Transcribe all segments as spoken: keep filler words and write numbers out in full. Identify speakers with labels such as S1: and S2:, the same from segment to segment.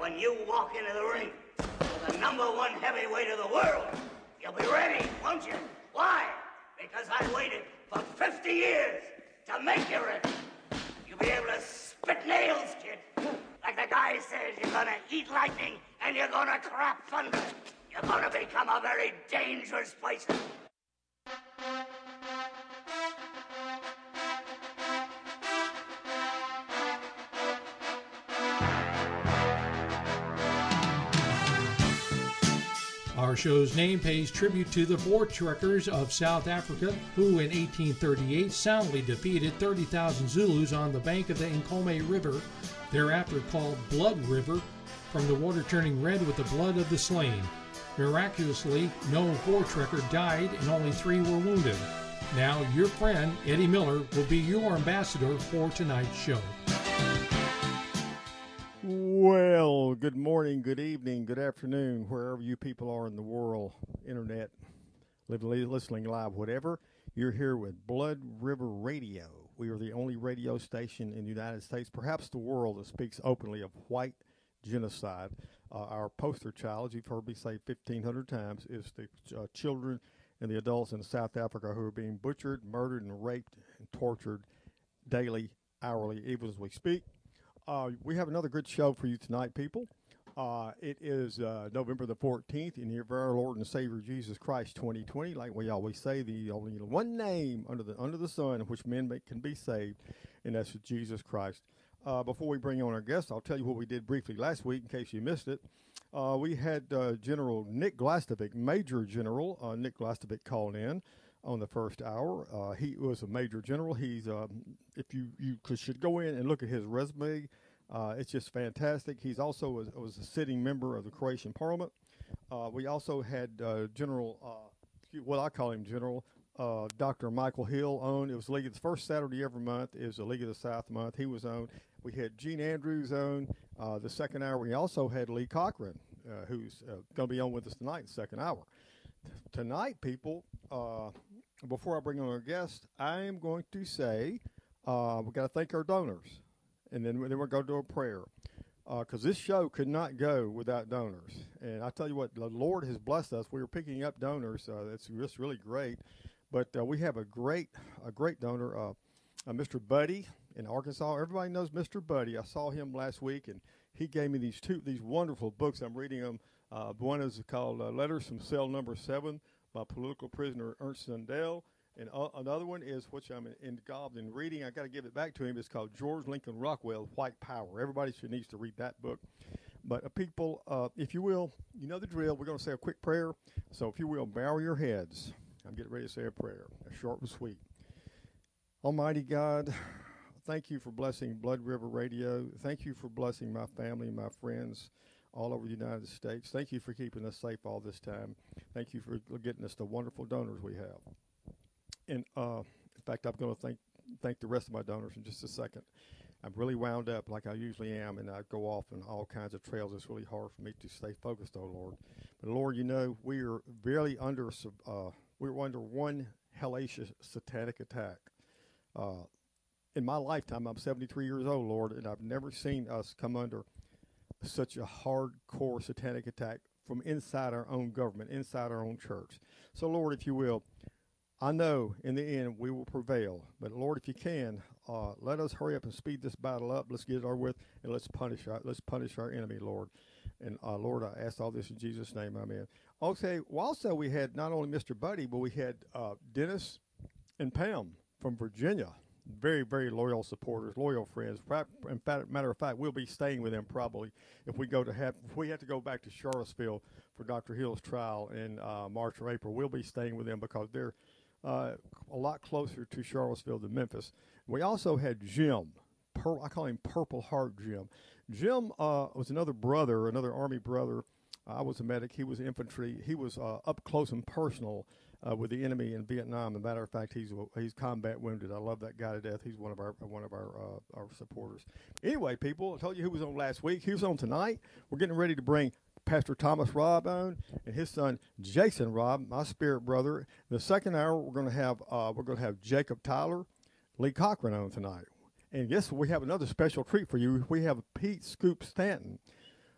S1: when you walk into the ring with the number one heavyweight of the world, you'll be ready, won't you? Why? Because I waited for fifty years to make you ready. You'll be able to spit nails, kid. Like the guy says, you're gonna eat lightning and you're gonna crap thunder. You're gonna become a very dangerous person.
S2: Our show's name pays tribute to the Voortrekkers of South Africa, who in eighteen thirty-eight soundly defeated thirty thousand Zulus on the bank of the Nkomo River, thereafter called Blood River, from the water turning red with the blood of the slain. Miraculously, no Voortrekker died and only three were wounded. Now, your friend, Eddie Miller, will be your ambassador for tonight's show.
S3: Well, good morning, good evening, good afternoon, wherever you people are in the world, internet, listening live, whatever. You're here with Blood River Radio. We are the only radio station in the United States, perhaps the world, that speaks openly of white genocide. Uh, our poster child, as you've heard me say fifteen hundred times, is the uh, children and the adults in South Africa who are being butchered, murdered, and raped and tortured daily, hourly, even as we speak. Uh, we have another good show for you tonight, people. Uh, it is uh, November the fourteenth, in the year of our Lord and Savior Jesus Christ, twenty twenty. Like we always say, the only one name under the under the sun in which men may, can be saved, and that's Jesus Christ. Uh, before we bring on our guests, I'll tell you what we did briefly last week, in case you missed it. Uh, we had uh, General Nick Glastovic, Major General uh, Nick Glastovic, called in on the first hour. Uh, he was a major general. He's um, if you you should go in and look at his resume. Uh, it's just fantastic. He's also was, was a sitting member of the Croatian Parliament. Uh, we also had uh, General, uh, what I call him General, uh, Doctor Michael Hill on. It was League of the first Saturday every month. It was the League of the South month. He was on. We had Gene Andrews on. Uh, the second hour, we also had Lee Cochran, uh, who's uh, going to be on with us tonight in the second hour. Tonight, people, uh, before I bring on our guest, I am going to say uh, we got to thank our donors. And then, then we're going to do a prayer, because uh, this show could not go without donors. And I tell you what, the Lord has blessed us. We were picking up donors. Uh, that's just really great. But uh, we have a great, a great donor, uh, uh, Mister Buddy in Arkansas. Everybody knows Mister Buddy. I saw him last week, and he gave me these two, these wonderful books. I'm reading them. Uh, one is called uh, "Letters from Cell Number Seven" by political prisoner Ernst Sundell. And uh, another one is, which I'm involved in reading. I got to give it back to him. It's called George Lincoln Rockwell, White Power. Everybody should needs to read that book. But uh, people, uh, if you will, you know the drill. We're going to say a quick prayer. So if you will, bow your heads. I'm getting ready to say a prayer, a short and sweet. Almighty God, thank you for blessing Blood River Radio. Thank you for blessing my family and my friends all over the United States. Thank you for keeping us safe all this time. Thank you for getting us the wonderful donors we have. And uh, in fact, I'm going to thank thank the rest of my donors in just a second. I'm really wound up like I usually am, and I go off on all kinds of trails. It's really hard for me to stay focused, oh Lord. But Lord, you know, we are barely under, uh, we're under one hellacious satanic attack. Uh, in my lifetime, I'm seventy-three years old, Lord, and I've never seen us come under such a hardcore satanic attack from inside our own government, inside our own church. So, Lord, if you will, I know in the end we will prevail, but Lord, if you can, uh, let us hurry up and speed this battle up. Let's get it over with, and let's punish our let's punish our enemy, Lord. And uh, Lord, I ask all this in Jesus' name, Amen. Okay, well, also we had not only Mister Buddy, but we had uh, Dennis and Pam from Virginia. Very, very loyal supporters, loyal friends. In fact, matter of fact, we'll be staying with them probably if we go to have if we have to go back to Charlottesville for Doctor Hill's trial in uh, March or April. We'll be staying with them because they're Uh, a lot closer to Charlottesville than Memphis. We also had Jim. Pur- I call him Purple Heart Jim. Jim uh, was another brother, another Army brother. I was a medic. He was infantry. He was uh, up close and personal uh, with the enemy in Vietnam. As a matter of fact, he's he's combat wounded. I love that guy to death. He's one of our one of our uh, our supporters. Anyway, people, I told you who was on last week. He was on tonight. We're getting ready to bring Pastor Thomas Robb on, and his son Jason Robb, my spirit brother. In the second hour, we're going to have uh, we're going to have Jacob Tyler, Lee Cochran on tonight. And yes, we have another special treat for you. We have Pete Scoop Stanton.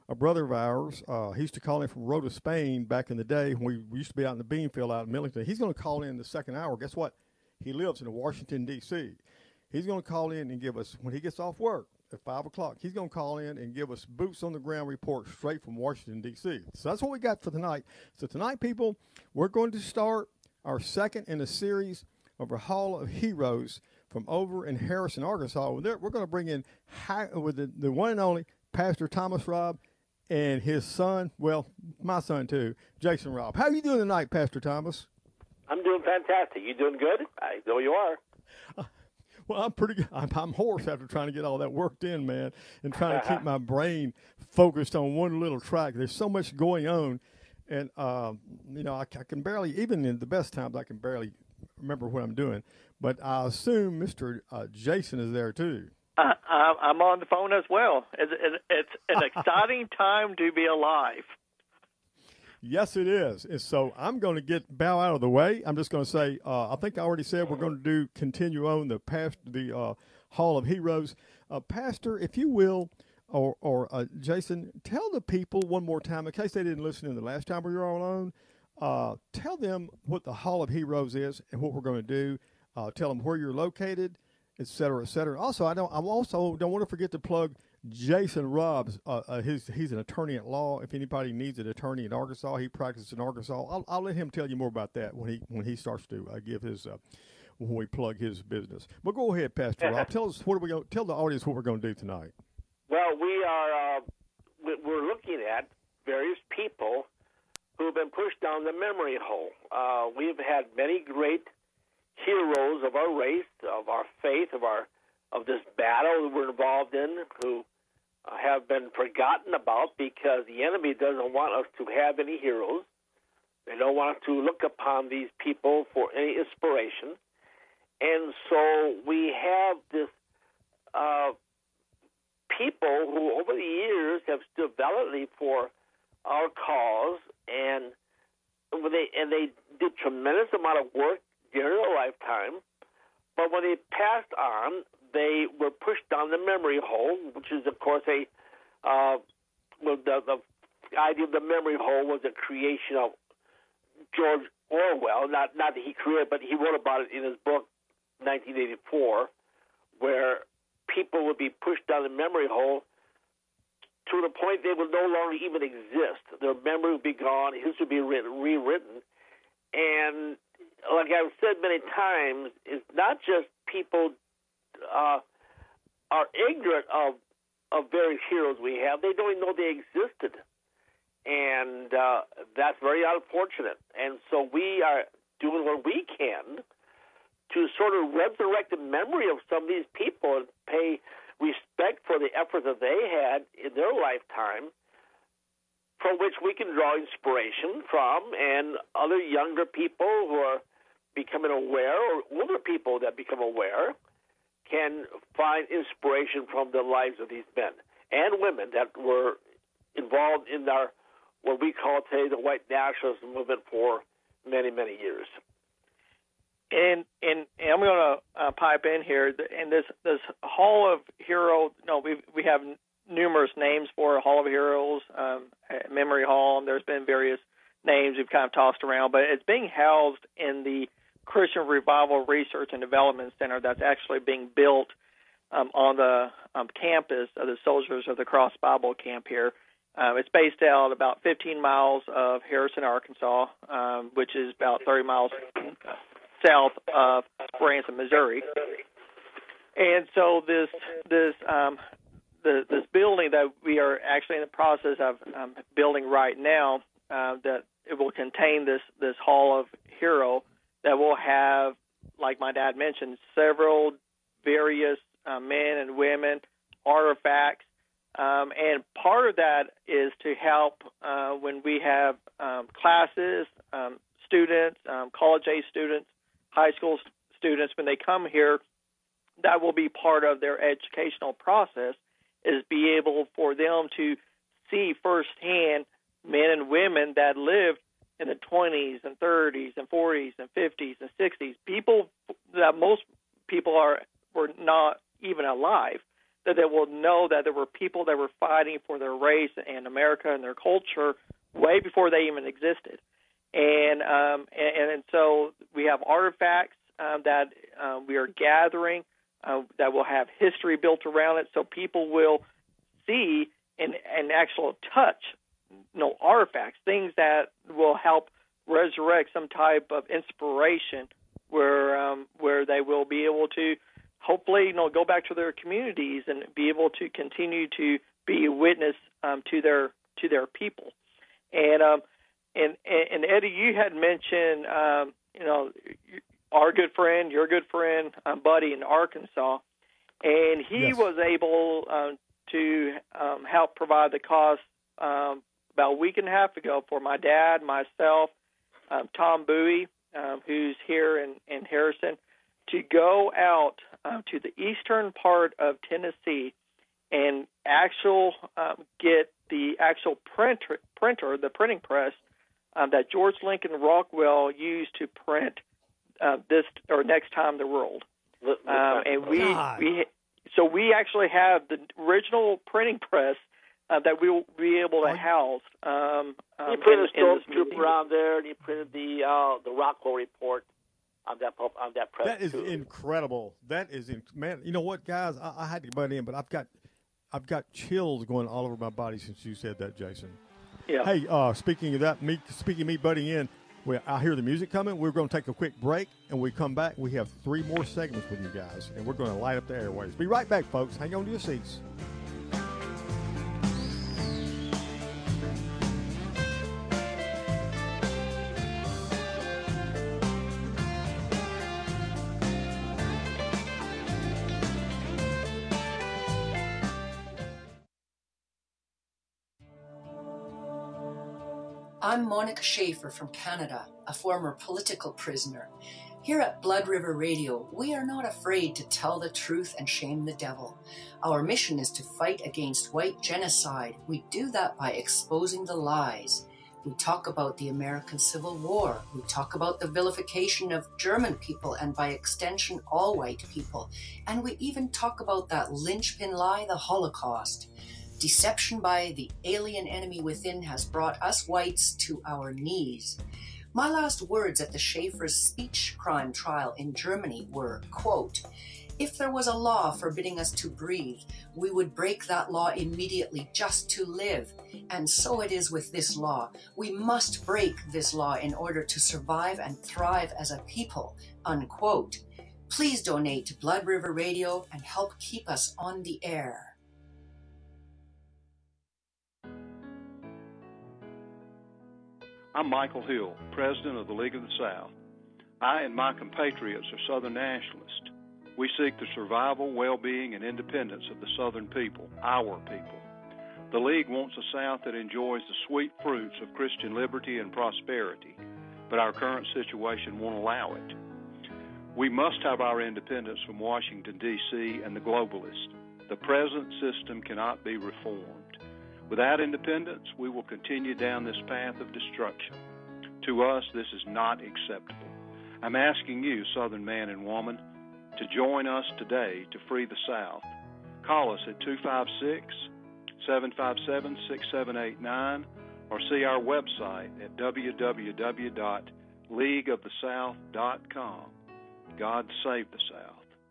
S3: a brother of ours. Uh, he used to call in from Rota, Spain back in the day when we, we used to be out in the bean field out in Millington. He's going to call in the second hour. Guess what? He lives in Washington, D C He's going to call in and give us, when he gets off work at five o'clock, he's going to call in and give us boots on the ground report straight from Washington, D C So that's what we got for tonight. So tonight, people, we're going to start our second in a series of our Hall of Heroes from over in Harrison, Arkansas. We're going to bring in high, with the, the one and only Pastor Thomas Robb and his son, well, my son too, Jason Robb. How are you doing tonight, Pastor Thomas?
S4: I'm doing fantastic. You doing good? I know you are.
S3: Uh, well, I'm pretty good. I'm, I'm hoarse after trying to get all that worked in, man, and trying to keep my brain focused on one little track. There's so much going on, and, uh, you know, I, I can barely, even in the best times, I can barely remember what I'm doing. But I assume Mister Uh, Jason is there, too.
S5: Uh, I'm on the phone as well. It's, it's an exciting time to be alive.
S3: Yes, it is. And so I'm going to get bow out of the way. I'm just going to say, uh, I think I already said we're going to do continue on the past the uh, Hall of Heroes. Uh, Pastor, if you will, or or uh, Jason, tell the people one more time, in case they didn't listen in the last time we were all on. Uh, tell them what the Hall of Heroes is and what we're going to do. Uh, tell them where you're located, et cetera, et cetera. Also, I don't. I also don't want to forget to plug Jason Robb's. Uh, uh, his he's an attorney at law. If anybody needs an attorney in Arkansas, he practices in Arkansas. I'll, I'll let him tell you more about that when he when he starts to uh, give his uh, when we plug his business. But go ahead, Pastor Robb. Tell us what are we going. Tell the audience what we're going to do tonight.
S4: Well, we are. Uh, we're looking at various people who have been pushed down the memory hole. Uh, we've had many great heroes of our race, of our faith, of our of this battle that we're involved in, who uh, have been forgotten about because the enemy doesn't want us to have any heroes. They don't want us to look upon these people for any inspiration. And so we have this uh, people who over the years have stood valiantly for our cause, and when they and they did tremendous amount of work during their lifetime, but when they passed on, they were pushed down the memory hole, which is, of course, a uh, well, the, the idea of the memory hole was a creation of George Orwell. Not not that he created, but he wrote about it in his book, nineteen eighty-four, where people would be pushed down the memory hole to the point they would no longer even exist. Their memory would be gone. History would be written, rewritten. And like I've said many times, it's not just people uh, are ignorant of, of various heroes we have. They don't even know they existed. And uh, that's very unfortunate. And so we are doing what we can to sort of resurrect the memory of some of these people and pay respect for the effort that they had in their lifetime, from which we can draw inspiration from, and other younger people who are becoming aware, or older people that become aware, can find inspiration from the lives of these men and women that were involved in our, what we call today, the white nationalism movement for many, many years.
S5: And, and and I'm going to uh, pipe in here. And this this Hall of Hero, no, we we have n- numerous names for Hall of Heroes, um, Memory Hall. And there's been various names we've kind of tossed around, but it's being housed in the Christian Revival Research and Development Center that's actually being built um, on the um, campus of the Soldiers of the Cross Bible Camp here. Um, it's based out about fifteen miles of Harrison, Arkansas, um, which is about thirty miles south of Branson, Missouri. And so this this um, the, this building that we are actually in the process of um, building right now, uh, that it will contain this this Hall of Hero that will have, like my dad mentioned, several various uh, men and women, artifacts, um, and part of that is to help uh, when we have um, classes, um, students, um, college-age students, high school students, when they come here, that will be part of their educational process, is be able for them to see firsthand men and women that lived in the twenties and thirties and forties and fifties and sixties, people that most people are were not even alive. that they will know that there were people that were fighting for their race and America and their culture way before they even existed. And um, and, and so we have artifacts um, that uh, we are gathering uh, that will have history built around it, so people will see and, and actual touch, you know, artifacts, things that will help resurrect some type of inspiration where um, where they will be able to hopefully, you know, go back to their communities and be able to continue to be a witness um, to their to their people. And um, and and Eddie, you had mentioned, um, you know, our good friend, your good friend, um, Buddy in Arkansas, and he
S3: Yes.
S5: was able um, to um, help provide the cost um, about a week and a half ago for my dad, myself, um, Tom Bowie, um, who's here in, in Harrison, to go out um, to the eastern part of Tennessee and actual um, get the actual printer, printer, the printing press um, that George Lincoln Rockwell used to print uh, this or Next Time the World. Um, and we
S3: God.
S5: we so we actually have the original printing press uh, that we will be able to house. Um, um,
S4: He printed
S5: in, in this
S4: Stormtrooper
S5: museum.
S4: on there, and he printed the uh, the Rockwell Report on that pub- on that press
S3: That is
S4: too.
S3: incredible. That is in, man. You know what, guys? I, I had to butt in, but I've got I've got chills going all over my body since you said that, Jason.
S5: Yeah.
S3: Hey, uh, speaking of that, me speaking of me butting in, we, I hear the music coming. We're going to take a quick break, and we come back. We have three more segments with you guys, and we're going to light up the airways. Be right back, folks. Hang on to your seats.
S6: I'm Monica Schaefer from Canada, a former political prisoner. Here at Blood River Radio, we are not afraid to tell the truth and shame the devil. Our mission is to fight against white genocide. We do that by exposing the lies. We talk about the American Civil War. We talk about the vilification of German people and by extension all white people. And we even talk about that linchpin lie, the Holocaust. Deception by the alien enemy within has brought us whites to our knees. My last words at the Schaefer's speech crime trial in Germany were, quote, "If there was a law forbidding us to breathe, we would break that law immediately just to live. And so it is with this law. We must break this law in order to survive and thrive as a people," unquote. Please donate to Blood River Radio and help keep us on the air.
S7: I'm Michael Hill, President of the League of the South. I and my compatriots are Southern nationalists. We seek the survival, well-being, and independence of the Southern people, our people. The League wants a South that enjoys the sweet fruits of Christian liberty and prosperity, but our current situation won't allow it. We must have our independence from Washington, D C and the globalists. The present system cannot be reformed. Without independence, we will continue down this path of destruction. To us, this is not acceptable. I'm asking you, Southern man and woman, to join us today to free the South. Call us at two five six, seven five seven, six seven eight nine or see our website at w w w dot league of the south dot com. God save the South.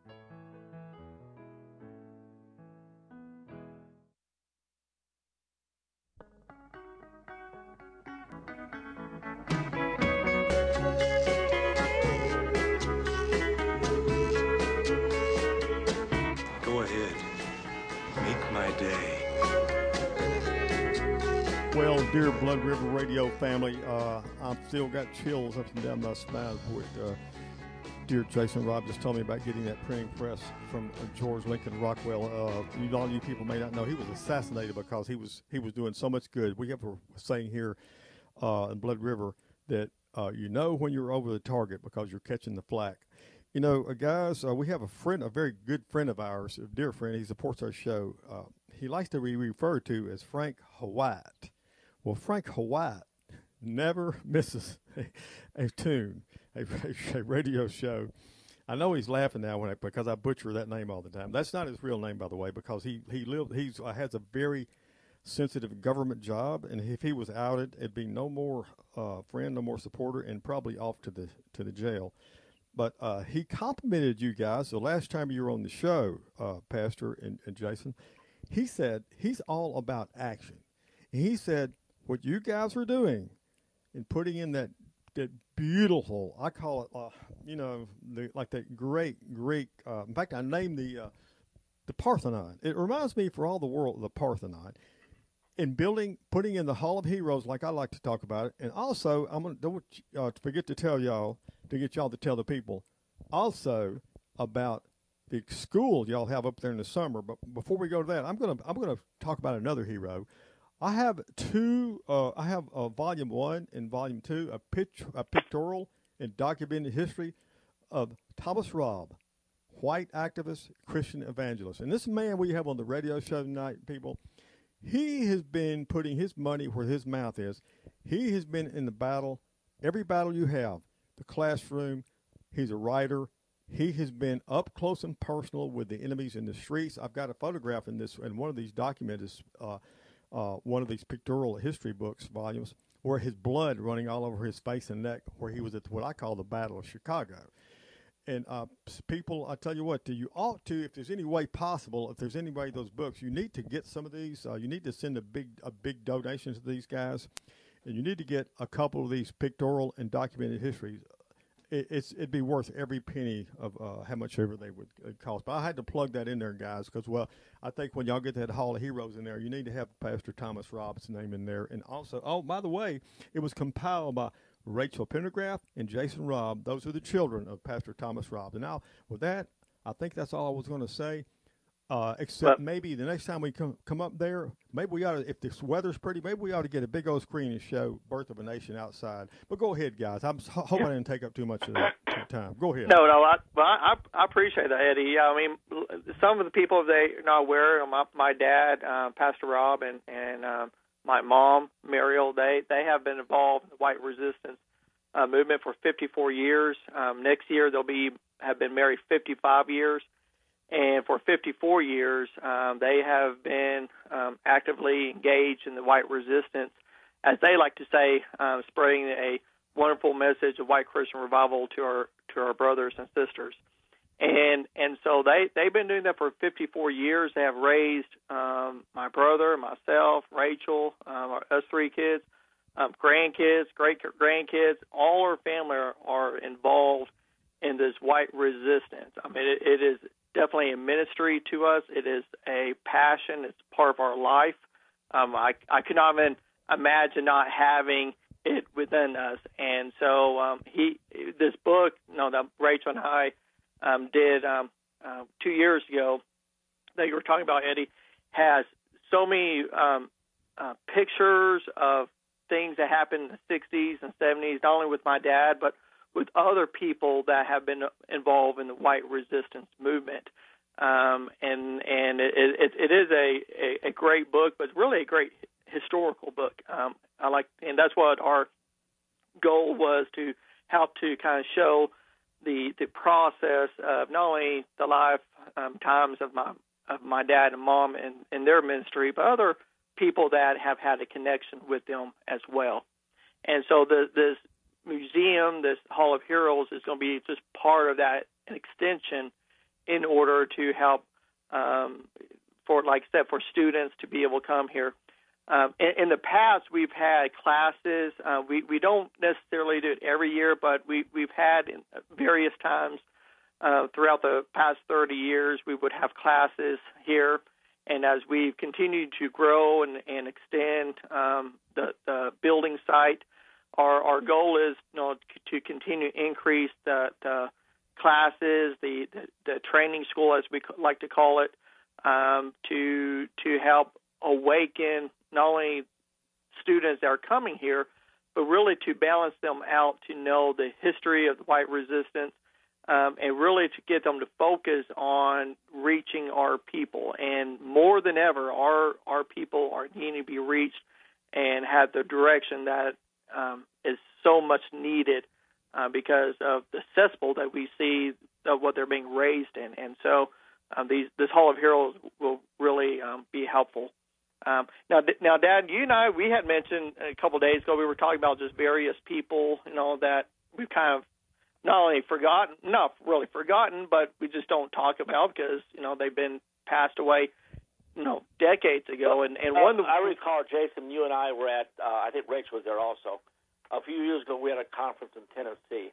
S8: Go ahead. Make my day.
S3: Well, dear Blood River Radio family, uh, I've still got chills up and down my spine. What uh, dear Jason Robb just told me about getting that printing press from uh, George Lincoln Rockwell. Uh, you, all you people may not know he was assassinated because he was he was doing so much good. We have a saying here uh, in Blood River that uh, you know when you're over the target because you're catching the flak. You know, uh, guys, uh, we have a friend, a very good friend of ours, a dear friend. He supports our show. Uh, he likes to be referred to as Frank Hawat. Well, Frank Hawat never misses a, a tune, a, a radio show. I know he's laughing now when I, because I butcher that name all the time. That's not his real name, by the way, because he he lived he's uh, has a very sensitive government job, and if he was outed, it'd be no more uh, friend, no more supporter, and probably off to the to the jail. But uh, he complimented you guys the last time you were on the show, uh, Pastor and, and Jason. He said he's all about action. And he said what you guys are doing and putting in that that beautiful, I call it, uh, you know, the, like that great Greek. Uh, in fact, I named the uh, the Parthenon. It reminds me, for all the world, of the Parthenon. In building, putting in the Hall of Heroes, like I like to talk about it, and also I'm gonna don't uh, forget to tell y'all to get y'all to tell the people also about the school y'all have up there in the summer. But before we go to that, I'm gonna I'm gonna talk about another hero. I have two. Uh, I have uh, volume one and volume two, a pitch, a pictorial and documented history of Thomas Robb, white activist, Christian evangelist, and this man we have on the radio show tonight, people. He has been putting his money where his mouth is. He has been in the battle, every battle you have, the classroom. He's a writer. He has been up close and personal with the enemies in the streets. I've got a photograph in this, in one of these documents, uh, uh, one of these pictorial history books volumes, where his blood running all over his face and neck, where he was at what I call the Battle of Chicago. And uh, people, I tell you what, you ought to, if there's any way possible, if there's any way those books, you need to get some of these. Uh, you need to send a big, a big donation to these guys, and you need to get a couple of these pictorial and documented histories. It, it's it'd be worth every penny of uh, how much ever they would cost. But I had to plug that in there, guys, because well, I think when y'all get that Hall of Heroes in there, you need to have Pastor Thomas Robb's name in there, and also, oh, by the way, it was compiled by Rachel Pendergraft and Jason Robb. Those are the children of Pastor Thomas Robb. And now, with that, I think that's all I was going to say, uh, except well, maybe the next time we come come up there, maybe we ought to, if this weather's pretty, maybe we ought to get a big old screen and show Birth of a Nation outside. But go ahead, guys. I'm hoping yeah. I didn't take up too much of that time. Go ahead.
S5: No, no, I, well, I, I appreciate that, Eddie. I mean, some of the people, they are not aware, my, my dad, uh, Pastor Robb, and, and um, my mom, Muriel, they, they have been involved in the white resistance uh, movement for fifty-four years. Um, next year, they'll be have been married fifty-five years. And for fifty-four years, um, they have been um, actively engaged in the white resistance, as they like to say, um, spreading a wonderful message of white Christian revival to our to our brothers and sisters. And and so they, they've been doing that for fifty-four years. They have raised um, my brother, myself, Rachel, um, us three kids, um, grandkids, great-grandkids. All our family are, are involved in this white resistance. I mean, it, it is definitely a ministry to us. It is a passion. It's part of our life. Um, I, I could not even imagine not having it within us. And so um, he, this book, you know, that Rachel and I um, did um, uh, two years ago that you were talking about, Eddie, has so many um, uh, pictures of things that happened in the sixties and seventies, not only with my dad, but with other people that have been involved in the white resistance movement. Um, and and it, it, it is a, a, a great book, but really a great historical book. Um, I like, and that's what our goal was, to help to kind of show the the process of not only the life um, times of my of my dad and mom and, and their ministry, but other people that have had a connection with them as well. And so the, this museum, this Hall of Heroes, is going to be just part of that, an extension, in order to help, um, for like I said, for students to be able to come here. Um, in, in the past, we've had classes. Uh, we we don't necessarily do it every year, but we we've had in various times uh, throughout the past thirty years. We would have classes here, and as we've continued to grow and, and extend um, the, the building site, our our goal is, you know, to continue to increase the, the classes, the, the the training school, as we like to call it, um, to to help awaken not only students that are coming here, but really to balance them out, to know the history of the white resistance, um, and really to get them to focus on reaching our people. And more than ever, our our people are needing to be reached and have the direction that um, is so much needed uh, because of the cesspool that we see of what they're being raised in. And so um, these this Hall of Heroes will really um, be helpful. Um, now, now, Dad, you and I, we had mentioned a couple of days ago, we were talking about just various people, you know, that we've kind of not only forgotten, not really forgotten, but we just don't talk about because, you know, they've been passed away, you know, decades ago. And, and one of the,
S4: I recall, Jason, you and I were at, uh, I think Rachel was there also. A few years ago, we had a conference in Tennessee.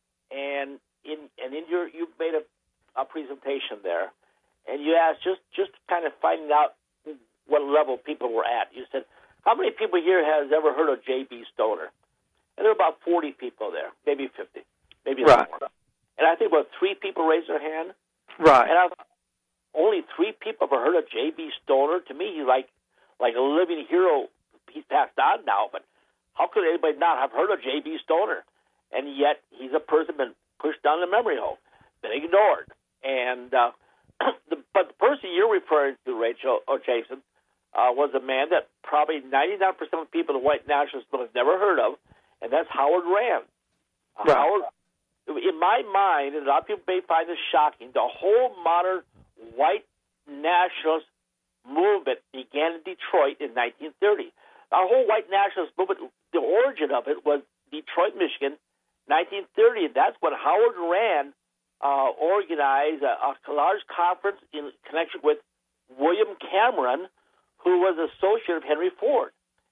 S4: And in and in your, you made a, a presentation there. And you asked just, just kind of finding out what level people were at. You said, how many people here has ever heard of J B. Stoner? And there were about forty people there, maybe fifty, maybe
S5: right.
S4: more. And I think about three people raised their hand.
S5: Right.
S4: And I thought, only three people have heard of J B. Stoner? To me, he's like, like a living hero. He's passed on now, but how could anybody not have heard of J B. Stoner? And yet, he's a person been pushed down the memory hole, been ignored. And uh, the, but the person you're referring to, Rachel or Jason, uh, was a man that probably ninety-nine percent of people in the white nationalists have never heard of, and that's Howard Rand. Uh,
S5: right.
S4: Howard, in my mind, and a lot of people may find this shocking, the whole modern white nationalist movement began in Detroit in nineteen thirty. Our whole white nationalist movement, the origin of it was Detroit, Michigan, nineteen thirty. And that's when Howard Rand uh, organized a, a large conference in connection with William Cameron, who was an associate of Henry Ford.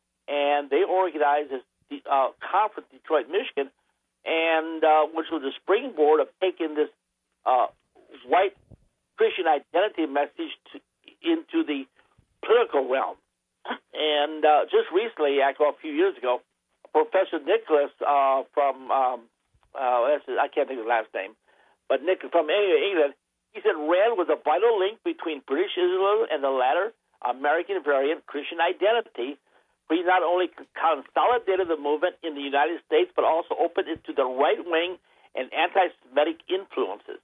S4: And they organized this uh, conference in Detroit, Michigan, and uh, which was a springboard of taking this uh, white Christian identity message to, into the political realm. And uh, just recently, actually a few years ago, Professor Nicholas uh, from, um, uh, I can't think of his last name, but Nick from England, he said Rand was a vital link between British Islam and the latter American variant Christian identity. He not only consolidated the movement in the United States, but also opened it to the right-wing and anti-Semitic influences.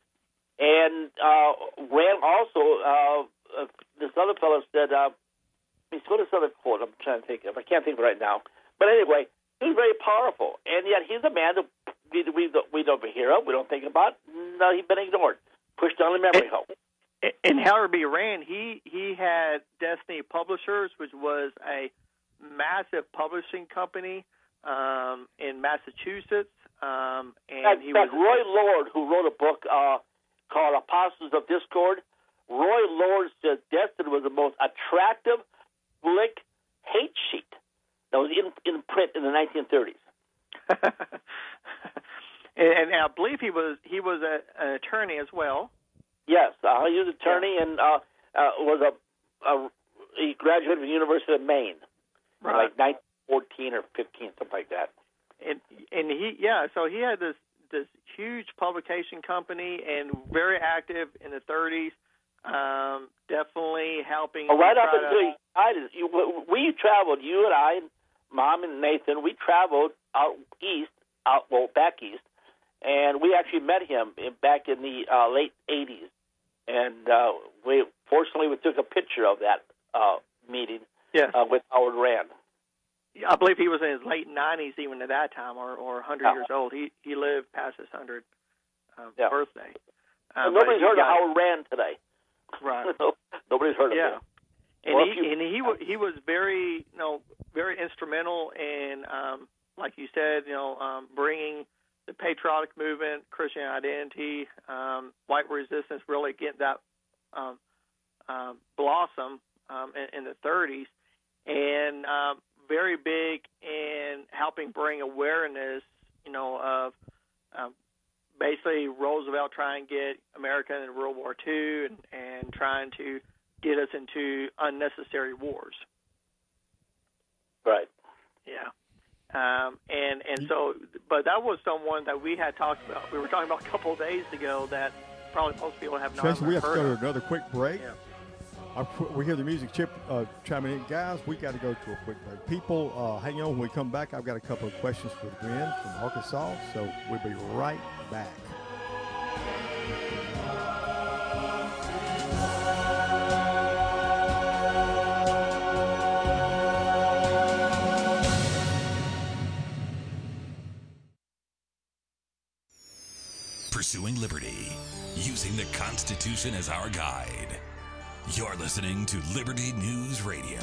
S4: And uh, Rand also, uh, uh, this other fellow said, uh, he's got this other quote I'm trying to think of. I can't think of it right now. But anyway, he was very powerful. And yet he's a man that we, we, we don't hear of, we don't think about. No, he's been ignored, pushed down the memory hole.
S5: And Howard B. Rand, he, he had Destiny Publishers, which was a massive publishing company um, in Massachusetts. Um, and
S4: in
S5: he
S4: fact,
S5: was
S4: Roy Lord, who wrote a book uh, called Apostles of Discord, Roy Lord said Destiny was the most attractive, slick hate sheet that was in, in print in the nineteen thirties.
S5: and, and I believe he was he was a, an attorney as well.
S4: Yes, uh, he was an attorney yeah. and uh, uh, was a, a he graduated from the University of Maine,
S5: right.
S4: like nineteen fourteen or fifteen, something like that.
S5: And and he yeah, so he had this this huge publication company and very active in the thirties. Um, definitely helping.
S4: Well, right up
S5: to,
S4: until he died, we traveled. You and I, and Mom and Nathan, we traveled out east, out well back east, and we actually met him in, back in the uh, late eighties. And uh, we fortunately we took a picture of that uh, meeting
S5: yes.
S4: uh, with Howard Rand.
S5: I believe he was in his late nineties even at that time, or or one hundred
S4: yeah.
S5: years old. He he lived past his hundredth uh,
S4: yeah.
S5: birthday.
S4: Uh, nobody's heard
S5: got,
S4: of Howard Rand today.
S5: Right.
S4: Nobody's heard of
S5: yeah.
S4: him.
S5: And
S4: well,
S5: he
S4: you,
S5: and he he was very you know very instrumental in um, like you said you know um, bringing the patriotic movement, Christian identity, um, white resistance, really get that um, um, blossom um, in, in the thirties, and um, very big in helping bring awareness, you know, of um, basically Roosevelt trying to get America in World War Two and, and trying to get us into unnecessary wars.
S4: Right.
S5: Yeah. Um, and, and so, but that was someone that we had talked about. We were talking about a couple of days ago that probably most people have not heard of.
S3: We have to go to another quick break.
S5: Yeah.
S3: Our, we hear the music chip uh, chiming in. Guys, we got to go to a quick break. People, uh, hang on. When we come back, I've got a couple of questions for Glenn from Arkansas, so we'll be right back.
S9: pursuing liberty, using the Constitution as our guide. You're listening to Liberty News Radio.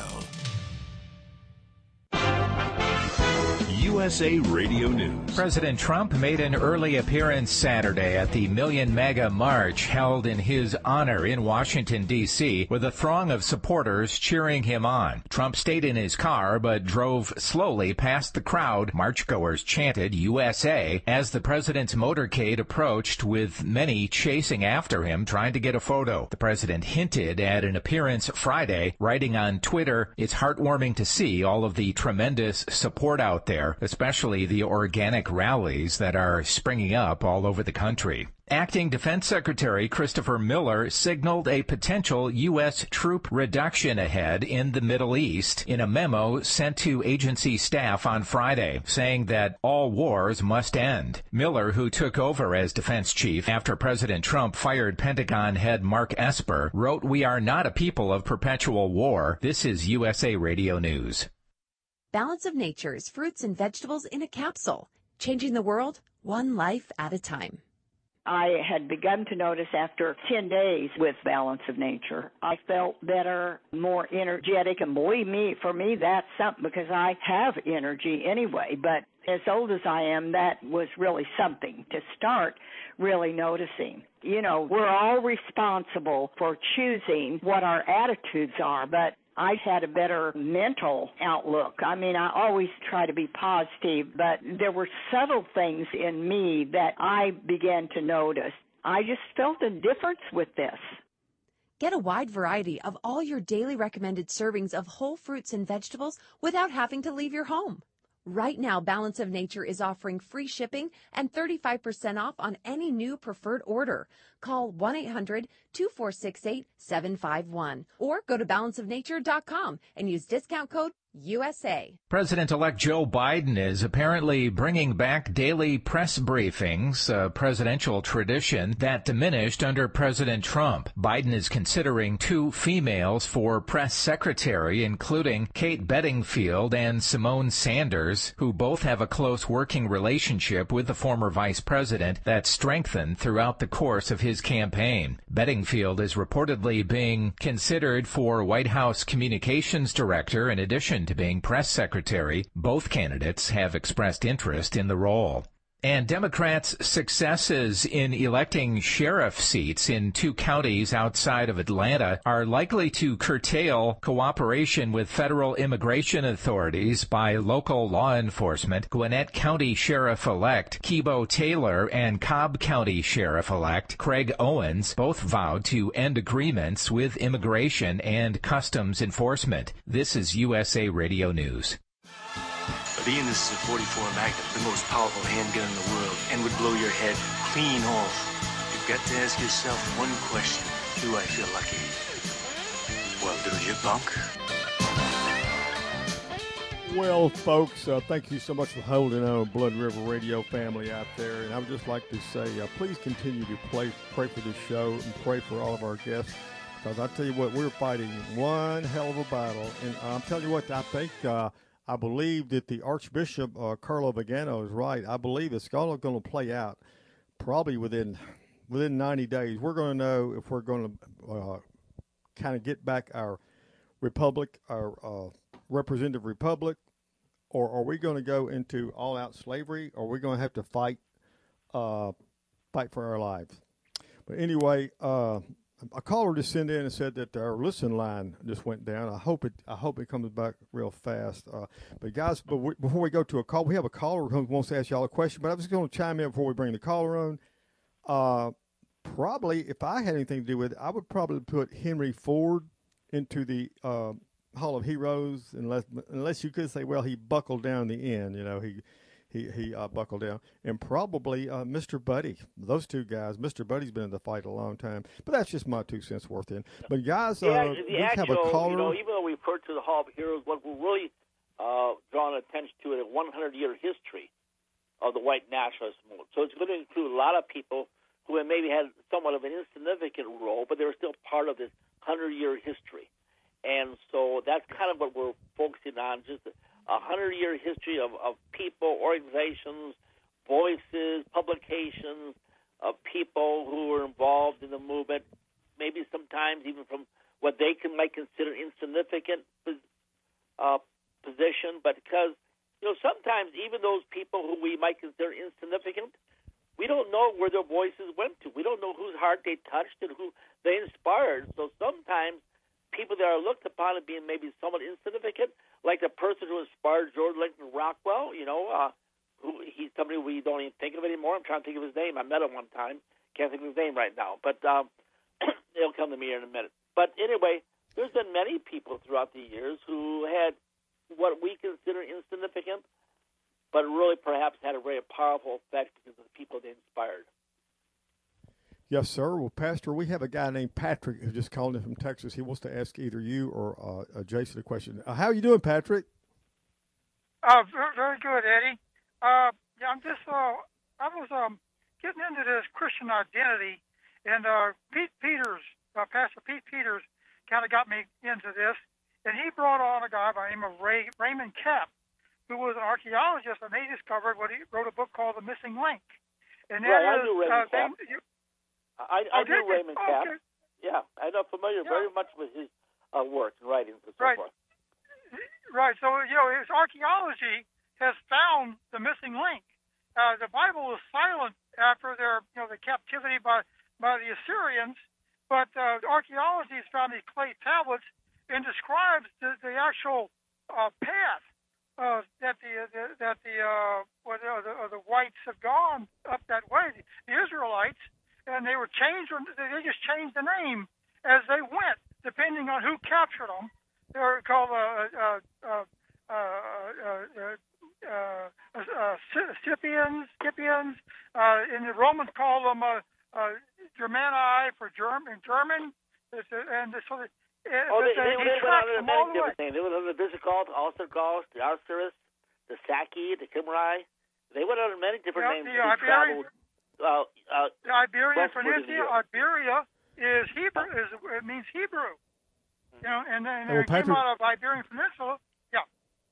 S10: U S A Radio News.
S11: President Trump made an early appearance Saturday at the Million MAGA March held in his honor in Washington, D C, with a throng of supporters cheering him on. Trump stayed in his car but drove slowly past the crowd. Marchgoers chanted U S A as the president's motorcade approached, with many chasing after him trying to get a photo. The president hinted at an appearance Friday, writing on Twitter, "It's heartwarming to see all of the tremendous support out there, especially the organic rallies that are springing up all over the country." Acting Defense Secretary Christopher Miller signaled a potential U S troop reduction ahead in the Middle East in a memo sent to agency staff on Friday, saying that all wars must end. Miller, who took over as defense chief after President Trump fired Pentagon head Mark Esper, wrote, "We are not a people of perpetual war." This is U S A Radio News.
S12: Balance of Nature's fruits and vegetables in a capsule, changing the world one life at a time.
S13: I had begun to notice after ten days with Balance of Nature, I felt better, more energetic, and believe me, for me, that's something because I have energy anyway. But as old as I am, that was really something to start really noticing. You know, we're all responsible for choosing what our attitudes are, but I had a better mental outlook. I mean, I always try to be positive, but there were subtle things in me that I began to notice. I just felt a difference with this.
S12: Get a wide variety of all your daily recommended servings of whole fruits and vegetables without having to leave your home. Right now, Balance of Nature is offering free shipping and thirty-five percent off on any new preferred order. Call one eight hundred two four six eight seven five one or go to balance of nature dot com and use discount code U S A.
S11: President-elect Joe Biden is apparently bringing back daily press briefings, a presidential tradition that diminished under President Trump. Biden is considering two females for press secretary, including Kate Bedingfield and Simone Sanders, who both have a close working relationship with the former vice president that strengthened throughout the course of his campaign. Bedingfield is reportedly being considered for White House communications director in addition to being press secretary. Both candidates have expressed interest in the role. And Democrats' successes in electing sheriff seats in two counties outside of Atlanta are likely to curtail cooperation with federal immigration authorities by local law enforcement. Gwinnett County Sheriff-elect Kibo Taylor and Cobb County Sheriff-elect Craig Owens both vowed to end agreements with immigration and customs enforcement. This is U S A Radio News.
S8: Being this is a forty-four Magnum, the most powerful handgun in the world, and would blow your head clean off. You've got to ask yourself one question. Do I feel lucky? Well, do you, punk?
S3: Well, folks, uh, thank you so much for holding on, Blood River Radio family out there. And I would just like to say, uh, please continue to play, pray for this show and pray for all of our guests. Because I tell you what, we're fighting one hell of a battle. And I'm telling you what, I think... Uh, I believe that the Archbishop, uh, Carlo Vigano, is right. I believe it's all going to play out probably within within ninety days. We're going to know if we're going to uh, kind of get back our republic, our uh, representative republic, or are we going to go into all-out slavery, or are we going to have to fight uh, fight for our lives? But anyway, uh, a caller just sent in and said that our listen line just went down. I hope it. I hope it comes back real fast. Uh, but guys, but we, before we go to a call, we have a caller who wants to ask y'all a question. But I'm just going to chime in before we bring the caller on. Uh, probably, if I had anything to do with it, I would probably put Henry Ford into the uh, Hall of Heroes, unless unless you could say, well, he buckled down the end. You know, he. He he uh, buckled down, and probably uh, Mister Buddy. Those two guys. Mister Buddy's been in the fight a long time, but that's just my two cents worth in. But guys, uh,
S4: yeah, the
S3: we
S4: actual,
S3: have a caller.
S4: You know, even though we refer to the Hall of Heroes, what we're really uh, drawing attention to is a one hundred year history of the white nationalist movement. So it's going to include a lot of people who have maybe had somewhat of an insignificant role, but they were still part of this one hundred year history. And so that's kind of what we're focusing on, just a hundred-year history of, of people, organizations, voices, publications, of people who were involved in the movement, maybe sometimes even from what they can might consider insignificant uh, position, but because, you know, sometimes even those people who we might consider insignificant, we don't know where their voices went to. We don't know whose heart they touched and who they inspired. So sometimes people that are looked upon as being maybe somewhat insignificant, like the person who inspired George Lincoln Rockwell, you know, uh, who he's somebody we don't even think of anymore. I'm trying to think of his name. I met him one time. Can't think of his name right now, but um, it'll come to me here in a minute. But anyway, there's been many people throughout the years who had what we consider insignificant, but really perhaps had a very powerful effect because of the people they inspired.
S3: Yes, sir. Well, Pastor, we have a guy named Patrick who just called in from Texas. He wants to ask either you or uh, uh, Jason a question. Uh, how are you doing, Patrick?
S14: Uh, very, very good, Eddie. Uh, yeah, I'm just, uh, I was um, getting into this Christian identity, and uh, Pete Peters, uh, Pastor Pete Peters, kind of got me into this, and he brought on a guy by the name of Ray, Raymond Kapp, who was an archaeologist, and they discovered what he wrote a book called The Missing Link. And
S4: right,
S14: that
S4: I
S14: is,
S4: knew Raymond
S14: uh,
S4: Kapp.
S14: they, you,
S4: I, I
S14: oh,
S4: knew Raymond
S14: oh,
S4: Kapp.
S14: okay.
S4: Yeah, I know familiar
S14: Yeah.
S4: very much with his uh, work and writings and so
S14: Right.
S4: forth.
S14: Right. So, you know, his archaeology has found the missing link. Uh, the Bible is silent after their, you know, the captivity by, by the Assyrians, but uh, archaeology has found these clay tablets and describes the, the actual uh, path uh, that the, the that the uh, what, uh, the, uh, the whites have gone up that way, the Israelites, and they were changed. They just changed the name as they went, depending on who captured them. They were called uh, uh, uh, uh, uh, uh, uh, Scythians, Scythians, uh, and the Romans called them uh, uh, Germani for German, German, and so they,
S4: Oh, they,
S14: they,
S4: they,
S14: they
S4: they went under
S14: them
S4: many
S14: all the
S4: different
S14: way.
S4: things. They went under the Visigoths, the Ostrogoths, the Arcturus, the Saki, the Kimmerai. They went under many different
S14: Yep,
S4: names.
S14: the
S4: They
S14: Iberian,
S4: traveled. Uh, uh,
S14: the Iberian
S4: westward into
S14: Peninsula,
S4: Europe.
S14: Iberia is Hebrew. Is it means Hebrew. You know, and then
S3: Well,
S14: it came
S3: Patrick-
S14: out of Iberian Peninsula. Yeah.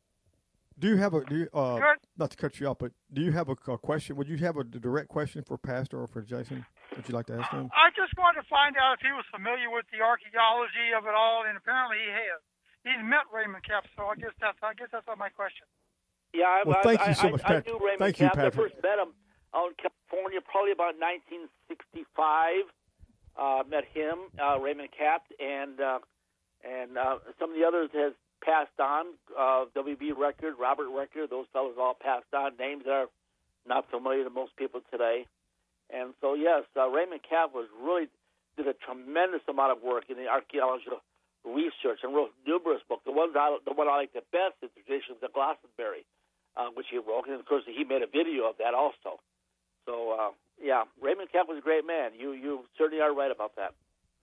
S3: Do you have a, do you, uh,
S14: Good.
S3: not to cut you off, but do you have a, a question? Would you have a direct question for Pastor or for Jason? Would you like to ask him?
S14: I just wanted to find out if he was familiar with the archaeology of it all, and apparently he has. He's met Raymond Kapp, so I guess that's I guess that's all my question.
S4: Yeah, I,
S3: Well,
S4: I,
S3: thank
S4: I,
S3: you so
S4: I,
S3: much,
S4: I
S3: Patrick.
S4: knew Raymond
S3: Thank you,
S4: Kapp. I
S3: Patrick.
S4: first met him out in California, probably about nineteen sixty-five. Uh, met him, uh, Raymond Kapp, and uh, and uh, some of the others has passed on. Uh, W B Record, Robert Record, those fellows all passed on. Names that are not familiar to most people today. And so, yes, uh, Raymond Kapp was really did a tremendous amount of work in the archaeological research and wrote numerous books. The ones I, the one I like the best is Traditions of Glastonbury, uh, which he wrote, and of course he made a video of that also. So, uh, yeah, Raymond Kapp was a great man. You you certainly are right about that.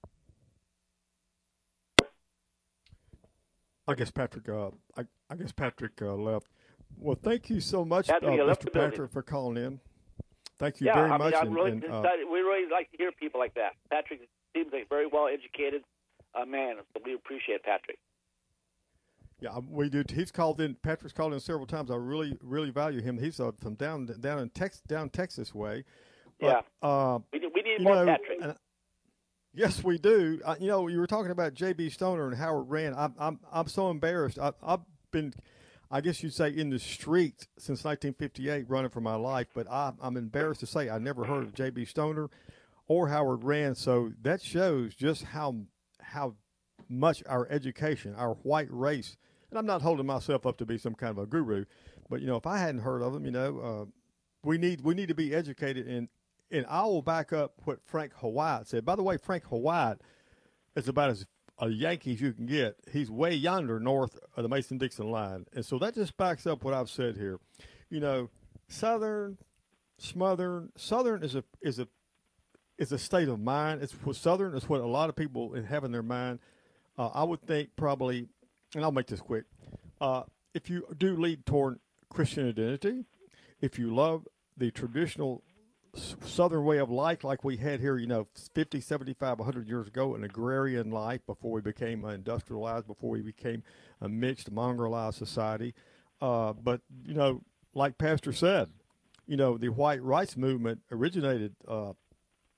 S3: I guess Patrick. Uh, I, I guess Patrick uh, left. Well, thank you so much,
S4: Patrick,
S3: uh,
S4: you left
S3: Mister
S4: the building.
S3: Patrick, for calling in. Thank you
S4: yeah,
S3: very
S4: I
S3: much.
S4: mean, I'm
S3: and,
S4: really
S3: and, uh,
S4: excited. We really like to hear people like that. Patrick seems like a very well educated uh, man, so we appreciate Patrick.
S3: Yeah, we do. He's called in. Patrick's called in several times. I really, really value him. He's uh, from down down in Tex down Texas way. But,
S4: yeah,
S3: uh,
S4: we need, we need
S3: you
S4: more
S3: know,
S4: Patrick.
S3: and- yes, we do. Uh, you know, you were talking about J B. Stoner and Howard Rand. I'm I'm I'm so embarrassed. I, I've been, I guess you'd say, in the street since nineteen fifty-eight, running for my life. But I, I'm embarrassed to say I never heard of J B. Stoner or Howard Rand. So that shows just how how much our education, our white race. And I'm not holding myself up to be some kind of a guru, but you know, if I hadn't heard of them, you know, uh, we need we need to be educated. And and I will back up what Frank Hawat said. By the way, Frank Hawat is about as a Yankee as you can get. He's way yonder north of the Mason-Dixon line, and so that just backs up what I've said here. You know, Southern, Southern, Southern is a is a is a state of mind. It's what Southern is what a lot of people have in their mind. Uh, I would think probably. And I'll make this quick. Uh, if you do lead toward Christian identity, if you love the traditional s- Southern way of life like we had here, you know, fifty, seventy-five, one hundred years ago, an agrarian life before we became industrialized, before we became a mixed, mongrelized society. Uh, but, you know, like Pastor said, you know, the white rights movement originated uh,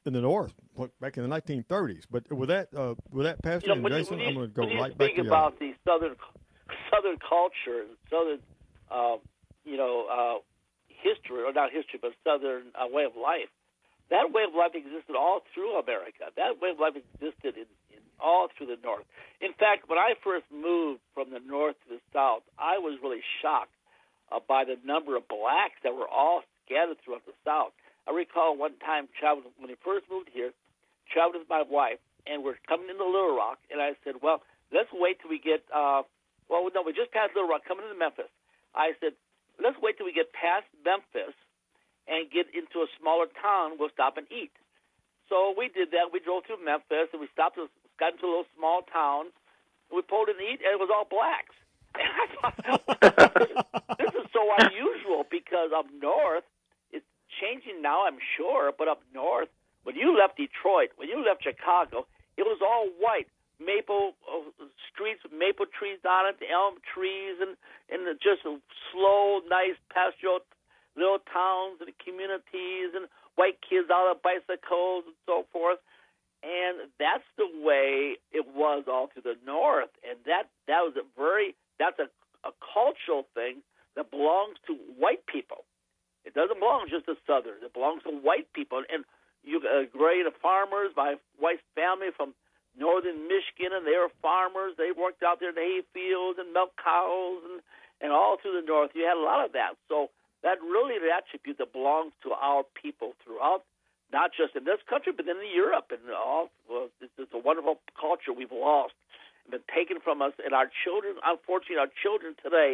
S3: in the North back in the nineteen thirties. But with that, uh, with that, Pastor
S4: you know,
S3: and
S4: when
S3: Jason,
S4: you, when
S3: I'm
S4: you,
S3: going to go
S4: when
S3: right
S4: you
S3: back
S4: think
S3: to you.
S4: about the southern southern culture and southern, uh, you know, uh, history, or not history, but southern uh, way of life. That way of life existed all through America. That way of life existed in, in all through the North. In fact, when I first moved from the North to the South, I was really shocked uh, by the number of blacks that were all scattered throughout the South. I recall one time traveling, when I first moved here, traveled with my wife, and we're coming into Little Rock, and I said, well, let's wait till we get, uh, well, no, we just passed Little Rock, coming into Memphis. I said, let's wait till we get past Memphis and get into a smaller town. We'll stop and eat. So we did that. We drove through Memphis, and we stopped, got into a little small town. We pulled in to eat, and it was all blacks. And I thought, this, this is so unusual, because up north, it's changing now, I'm sure, but up north, when you left Detroit, when you left Chicago, it was all white. Maple uh, streets with maple trees on it, the elm trees, and, and the just slow, nice pastoral little towns and communities, and white kids out on bicycles and so forth. And that's the way it was all through the North. And that that was a very that's a, a cultural thing that belongs to white people. It doesn't belong just to Southern. It belongs to white people. And you uh, great farmers. My wife's family from northern Michigan, and they were farmers. They worked out there in the hay fields and milk cows, and, and all through the North. You had a lot of that. So that really the attribute that belongs to our people throughout, not just in this country, but then in Europe. And all, well, it's, it's a wonderful culture we've lost, been taken from us. And our children, unfortunately, our children today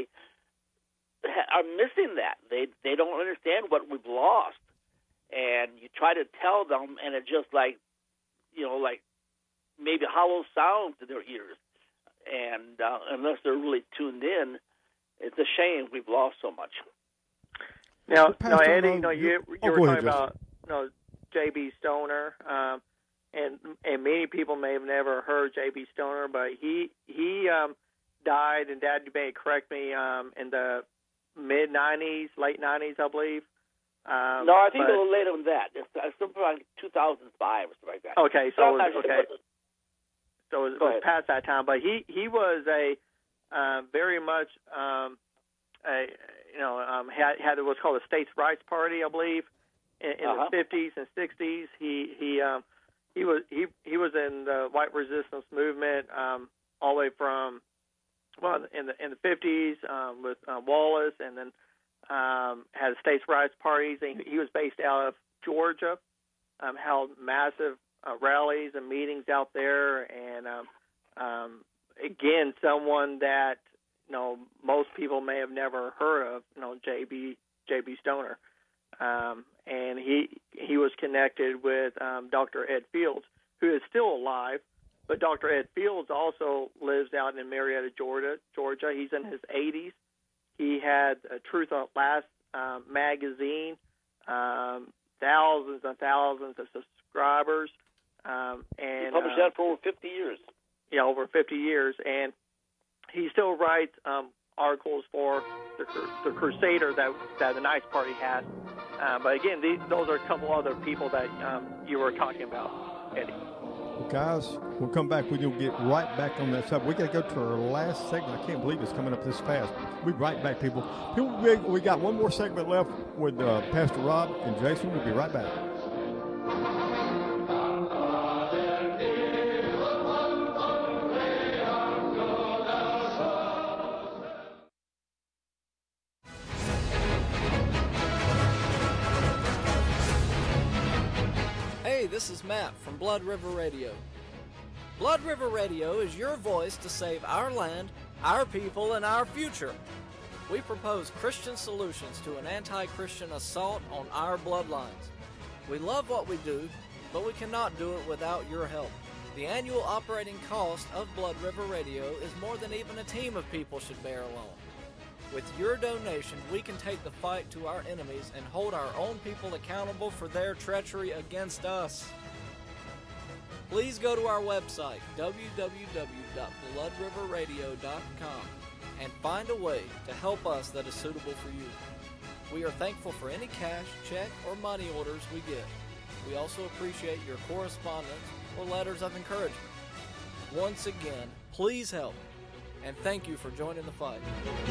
S4: are missing that. They they don't understand what we've lost. And you try to tell them, and it's just like, you know, like maybe hollow sound to their ears. And uh, unless they're really tuned in, it's a shame we've lost so much.
S5: Now,
S3: Pastor,
S5: now Eddie,
S3: um,
S5: no, you, you
S3: oh,
S5: were
S3: go
S5: talking
S3: ahead,
S5: about no, J B. Stoner, um, and and many people may have never heard J B. Stoner, but he he um, died, and Dad, you may correct me, um, in the mid nineties, late nineties, I believe. Um,
S4: no, I think
S5: but,
S4: a little later than that. It's, it's something like two thousand five or something like that.
S5: Okay, so it was,
S4: sure.
S5: okay, so it was, it was past that time. But he he was a uh, very much um, a you know um, had had what's called a States' Rights Party, I believe, in, in
S4: uh-huh.
S5: the fifties and sixties. He he um, he was he he was in the white resistance movement um, all the way from well in the in the fifties um, with uh, Wallace, and then. Um, had states' rights parties. And he was based out of Georgia, um, held massive uh, rallies and meetings out there. And um, um, again, someone that you know most people may have never heard of. You know, J B. J B. Stoner, um, and he he was connected with um, Doctor Ed Fields, who is still alive. But Doctor Ed Fields also lives out in Marietta, Georgia. Georgia. He's in his eighties. He had uh, Truth at Last um, magazine, um, thousands and thousands of subscribers. Um, and
S4: he published
S5: uh,
S4: that for over fifty years.
S5: Yeah, over fifty years. And he still writes um, articles for the, the Crusader that, that the Knights Party had. Uh, but again, these, those are a couple other people that um, you were talking about, Eddie.
S3: Well, guys, we'll come back. We'll get right back on that subject. We got to go to our last segment. I can't believe it's coming up this fast. We'll be right back, people. people we, we got one more segment left with uh, Pastor Rob and Jason. We'll be right back.
S15: This is Matt from Blood River Radio. Blood River Radio is your voice to save our land, our people, and our future. We propose Christian solutions to an anti-Christian assault on our bloodlines. We love what we do, but we cannot do it without your help. The annual operating cost of Blood River Radio is more than even a team of people should bear alone. With your donation, we can take the fight to our enemies and hold our own people accountable for their treachery against us. Please go to our website, w w w dot blood river radio dot com, and find a way to help us that is suitable for you. We are thankful for any cash, check, or money orders we get. We also appreciate your correspondence or letters of encouragement. Once again, please help, and thank you for joining the fight.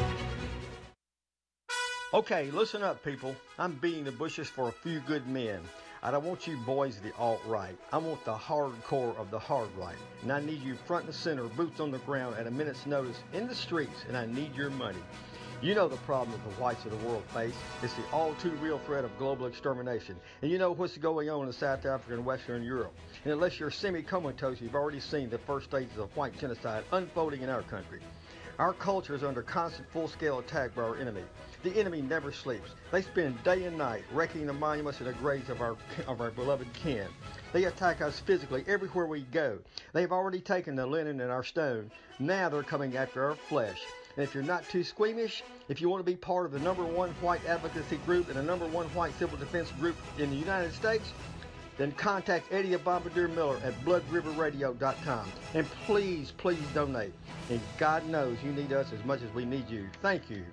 S3: Okay, listen up, people. I'm beating the bushes for a few good men. I don't want you boys of the alt-right. I want the hardcore of the hard right. And I need you front and center, boots on the ground at a minute's notice in the streets, and I need your money. You know the problem that the whites of the world face. It's the all-too-real threat of global extermination. And you know what's going on in South Africa and Western Europe. And unless you're semi-comatose, you've already seen the first stages of white genocide unfolding in our country. Our culture is under constant full-scale attack by our enemy. The enemy never sleeps. They spend day and night wrecking the monuments and the graves of our of our beloved kin. They attack us physically everywhere we go. They've already taken the linen and our stone. Now they're coming after our flesh. And if you're not too squeamish, if you want to be part of the number one white advocacy group and the number one white civil defense group in the United States, then contact Eddie Bombardier Miller at blood river radio dot com. And please, please donate. And God knows you need us as much as we need you. Thank you.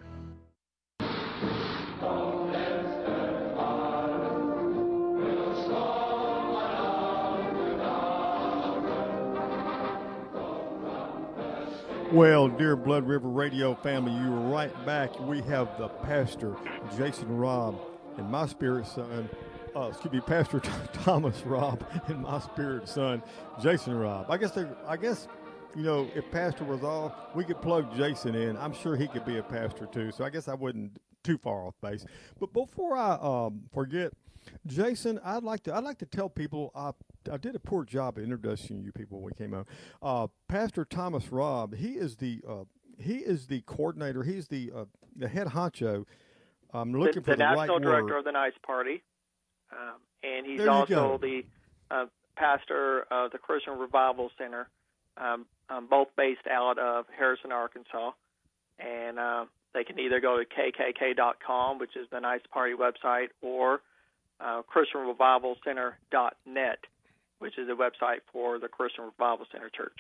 S3: Well, dear Blood River Radio family, you are right back. We have the pastor, Jason Robb, and my spirit son, uh, excuse me, Pastor Thomas Robb, and my spirit son, Jason Robb. I guess, they, I guess, you know, if pastor was off, we could plug Jason in. I'm sure he could be a pastor too. So I guess I wasn't too far off base. But before I um, forget, Jason, I'd like to I'd like to tell people I I did a poor job of introducing you people when we came out. Uh, Pastor Thomas Robb, he is the uh, he is the coordinator. He's the uh, the head honcho. I'm looking
S5: the,
S3: for the,
S5: the
S3: right
S5: national director
S3: word.
S5: of the Nice Party, um, and he's
S3: There you
S5: also
S3: go.
S5: the uh, pastor of the Christian Revival Center, um, um, both based out of Harrison, Arkansas. And uh, they can either go to K K K dot com, which is the Nice Party website, or uh, Christian Revival Center dot net, which is a website for the Christian Revival Center Church.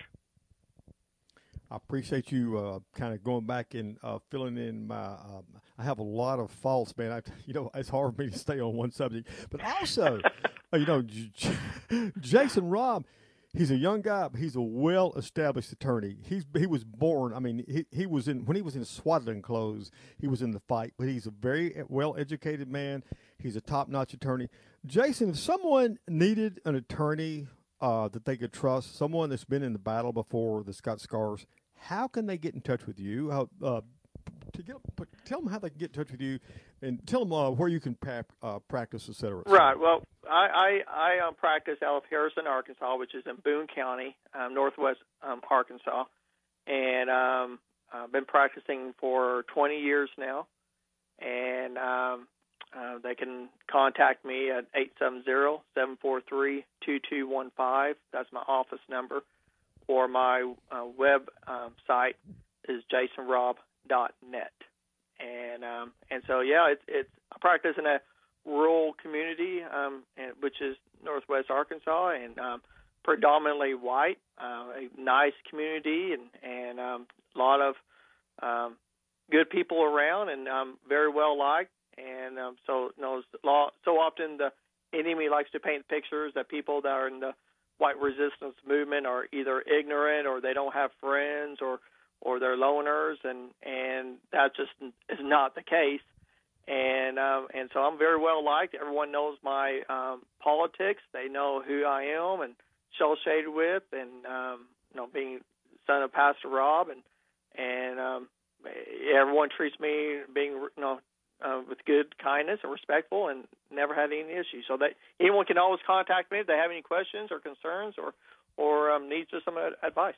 S3: I appreciate you uh, kind of going back and uh, filling in my. Um, I have a lot of faults, man. I, you know, it's hard for me to stay on one subject, but also, uh, you know, J- J- Jason Robb. He's a young guy, but he's a well-established attorney. He's he was born. I mean, he he was in when he was in swaddling clothes. He was in the fight, but he's a very well-educated man. He's a top-notch attorney. Jason, if someone needed an attorney uh, that they could trust, someone that's been in the battle before, that's got scars, how can they get in touch with you? Uh, uh, to get, tell them how they can get in touch with you, and tell them uh, where you can pa- uh, practice, et cetera. et cetera.
S5: Right. Well, I I, I um, practice out of Harrison, Arkansas, which is in Boone County, um, northwest um, Arkansas, and um, I've been practicing for twenty years now. And um, uh, they can contact me at eight seven zero, seven four three, two two one five. That's my office number. Or my uh, web um, site is jason robb dot net. And um, and so yeah, it's it's I practice in a rural community, um, and, which is northwest Arkansas, and um, predominantly white, uh, a nice community, and and um, a lot of um, good people around, and um, very well liked. And um, so you know, so often the enemy likes to paint pictures that people that are in the white resistance movement are either ignorant, or they don't have friends, or or they're loners, and, and that just is not the case. And um, and so I'm very well liked. Everyone knows my um, politics. They know who I am and shell-shaded with, and um, you know, being son of Pastor Robb, and and um, everyone treats me being you know uh, with good kindness and respectful, and never had any issues. So that anyone can always contact me if they have any questions or concerns, or or um, needs just some advice.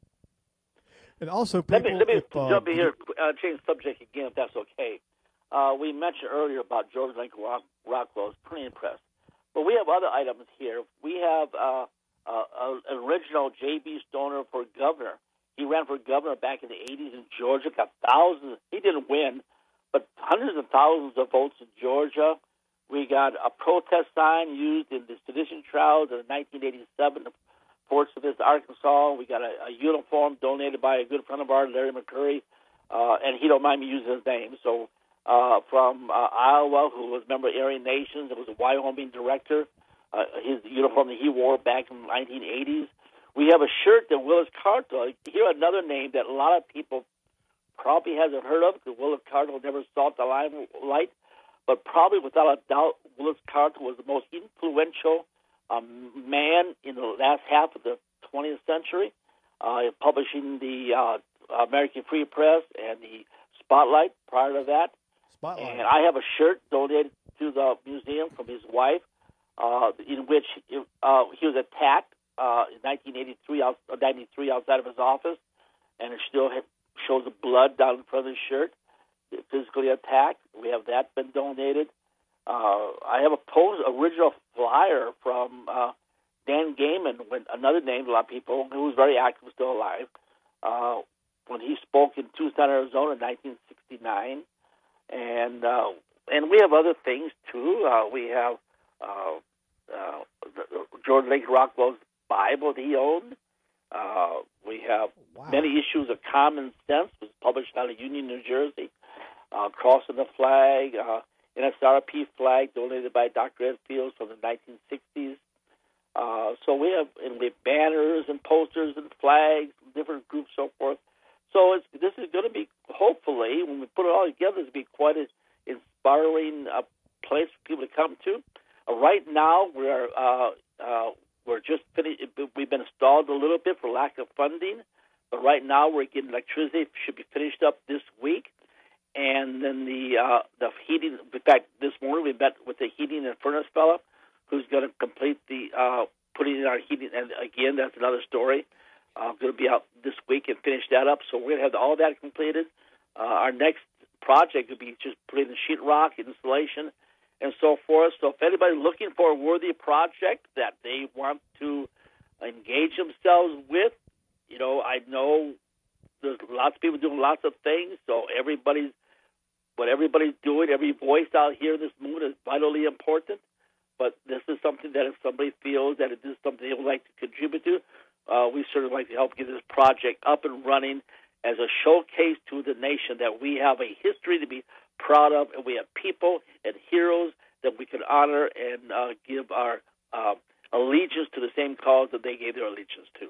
S3: And also, people,
S1: let me, let me
S3: if, uh,
S1: jump in here, uh, change the subject again, if that's okay. Uh, we mentioned earlier about George Lincoln Rock, Rockwell. I was pretty impressed. But we have other items here. We have uh, uh, an original J B Stoner for governor. He ran for governor back in the eighties in Georgia, got thousands. He didn't win, but hundreds of thousands of votes in Georgia. We got a protest sign used in the sedition trials in nineteen eighty-seven in Fort Smith, Arkansas. We got a, a uniform donated by a good friend of ours, Larry McCurry, uh, and he don't mind me using his name. So uh, from uh, Iowa, who was a member of Aryan Nations, it was a Wyoming director,
S16: uh, his uniform that he wore back in the nineteen eighties. We have a shirt that Willis Carto, here another name that a lot of people probably hasn't heard of because Willis Carto never saw the limelight, but probably without a doubt, Willis Carto was the most influential um, man in the last half of the twentieth century, uh, publishing the uh, American Free Press and the Spotlight prior to that.
S3: Spotlight.
S16: And I have a shirt donated to the museum from his wife, uh, in which uh, he was attacked uh, in nineteen eighty-three, out, ninety-three outside of his office, and it still ha- shows the blood down in front of his shirt, physically attacked. We have that been donated. Uh, I have a post, original flyer from uh, Dan Gaiman, when, another name a lot of people, who was very active, still alive, uh, when he spoke in Tucson, Arizona in nineteen sixty-nine. And uh, and we have other things, too. Uh, we have uh, uh, George Lake Rockwell's Bible that he owned. Uh, we have wow. many issues of Common Sense, was published out of Union, New Jersey. Uh, Crossing the Flag, uh, N S R P flag donated by Doctor Ed Fields from the nineteen sixties. Uh, so we have, and we have banners and posters and flags from different groups, so forth. So it's, this is going to be, hopefully, when we put it all together, it's going to be quite an inspiring uh, place for people to come to. Uh, right now, we're uh, uh, we're just finished. We've been stalled a little bit for lack of funding, but right now we're getting electricity. Should be finished up this week, and then the uh, the heating. In fact, this morning we met with the heating and furnace fellow, who's going to complete the uh, putting in our heating. And again, that's another story. I'm uh, going to be out this week and finish that up. So we're going to have all that completed. Uh, our next project will be just putting the sheetrock, installation, and so forth. So if anybody's looking for a worthy project that they want to engage themselves with, you know, I know there's lots of people doing lots of things. So everybody's, what everybody's doing, every voice out here in this movement is vitally important. But this is something that if somebody feels that it is something they would like to contribute to, Uh, we certainly like to help get this project up and running as a showcase to the nation that we have a history to be proud of, and we have people and heroes that we can honor and uh, give our uh, allegiance to the same cause that they gave their allegiance to.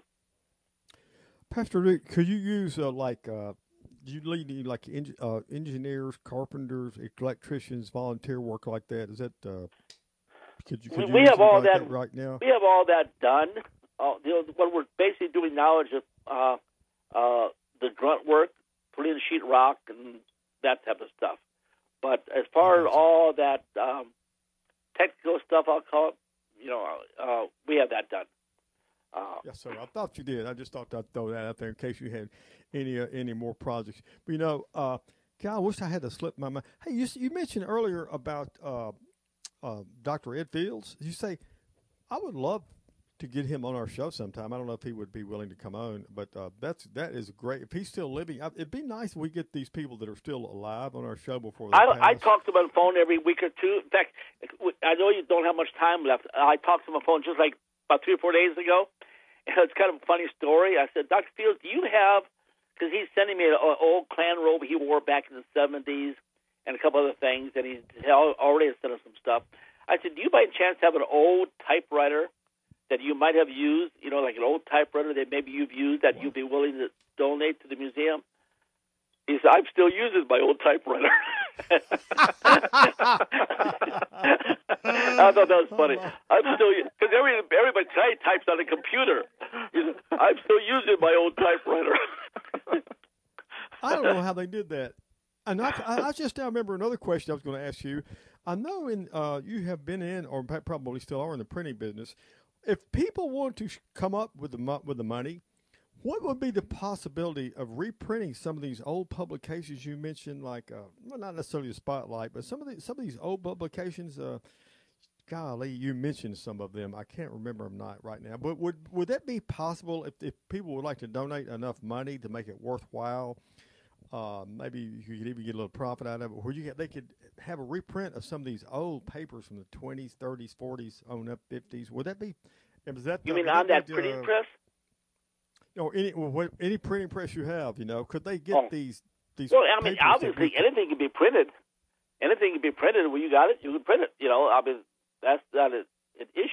S3: Pastor Rick, could you use uh, like uh, do you lead any like en- uh, engineers, carpenters, electricians, volunteer work like that? Is that uh, could you? Could
S16: we
S3: you
S16: we
S3: use
S16: have all
S3: like
S16: that,
S3: that right now.
S16: We have all that done. Uh, you know, what we're basically doing now is just uh, uh, the grunt work, putting the sheetrock and that type of stuff. But as far as all that um, technical stuff, I'll call it, you know, uh, we have that done. Uh,
S3: yes, sir. I thought you did. I just thought I'd throw that out there in case you had any uh, any more projects. But, you know, uh, God, I wish I had to slip my mind. Hey, you, you mentioned earlier about uh, uh, Doctor Ed Fields. You say, I would love to get him on our show sometime. I don't know if he would be willing to come on, but uh, that's that is great. If he's still living, it'd be nice if we get these people that are still alive on our show before they
S16: I,
S3: pass.
S16: I talk to him on the phone every week or two. In fact, I know you don't have much time left. I talked to him on the phone just like about three or four days ago, and it's kind of a funny story. I said, Doctor Fields, do you have, because he's sending me an old Klan robe he wore back in the seventies and a couple other things, and he already has sent us some stuff. I said, do you by chance have an old typewriter that you might have used, you know, like an old typewriter that maybe you've used that you'd be willing to donate to the museum? He said, I'm still using my old typewriter. I thought that was funny. I'm still, because every, everybody today types on a computer. He said, I'm still using my old typewriter.
S3: I don't know how they did that. And I, I just now remember another question I was going to ask you. I know in uh, you have been in, or probably still are in the printing business. If people want to come up with the with the money, what would be the possibility of reprinting some of these old publications you mentioned, like uh, well, not necessarily the Spotlight, but some of the some of these old publications? Uh, golly, you mentioned some of them. I can't remember them not right now. But would would that be possible if, if people would like to donate enough money to make it worthwhile? Uh, maybe you could even get a little profit out of it, where you get, they could have a reprint of some of these old papers from the twenties, thirties, forties, on up fifties. Would that be? Is that
S16: you
S3: the,
S16: mean on that
S3: uh,
S16: printing press?
S3: Or any well, any printing press you have, you know, could they get oh. these these?
S16: Well, I mean, obviously, anything can be printed. Anything can be printed. When you got it, you can print it. You know, I mean, that's not a, an issue. You